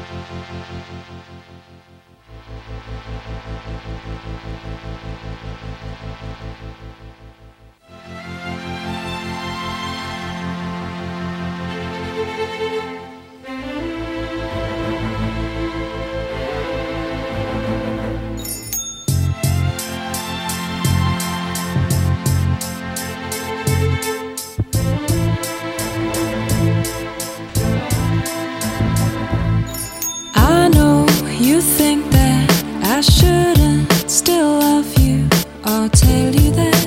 You think that I shouldn't still love you, I'll tell you that.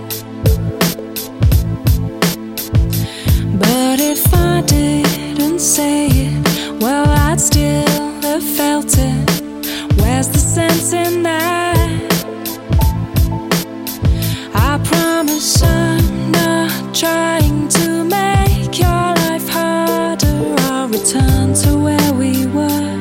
But if I didn't say it, well, I'd still have felt it. Where's the sense in that? I promise I'm not trying to make your life harder. I'll return to where we were.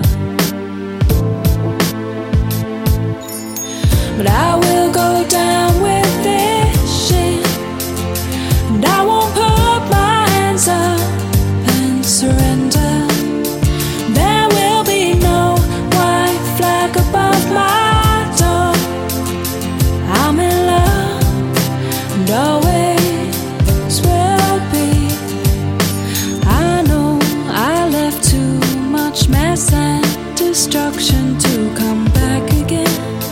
But I will go down with this shit, and I won't put my hands up and surrender. There will be no white flag above my door. I'm in love and always will be. I know I left too much mess and destruction to come back again.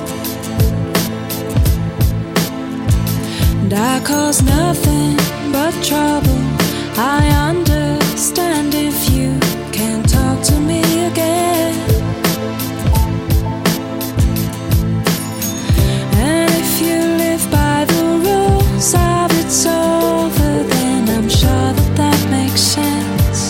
And I cause nothing but trouble. I understand if you can't talk to me again. And if you live by the rules of it's over, then I'm sure that that makes sense.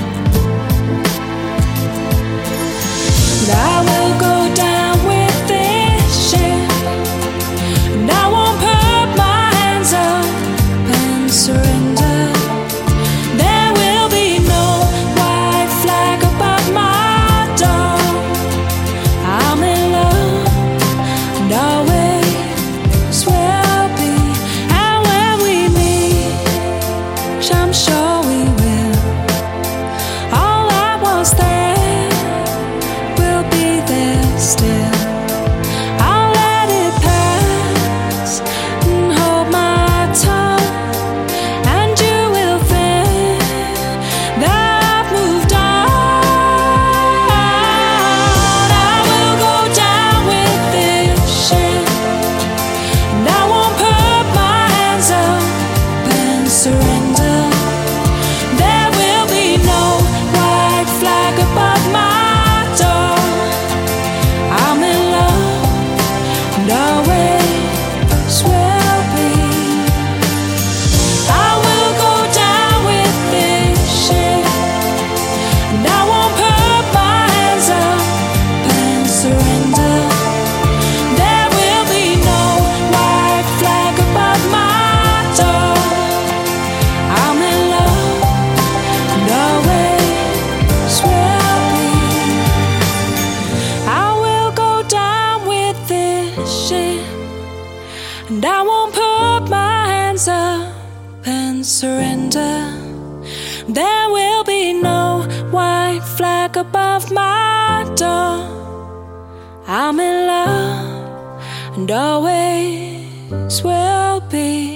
And I will go down with this shit, and I won't put my hands up and surrender. There will be no white flag above my door. I'm in love and always will be. And when we meet, I'm sure we will, all that was there will be there still. I'll let it pass and hold my tongue, and you will think that I've moved on. I will go down with this shit, and I won't put my hands up and surrender. There will be no white flag above my door. I'm in love and always will be. I will go down with this shit, and I won't put my hands up and surrender. There will be no white flag above my door. I'm in love and always will be. I will go down with this shit, and I won't put my hands up and surrender. There will be no white flag above my door. I'm in love and always will be.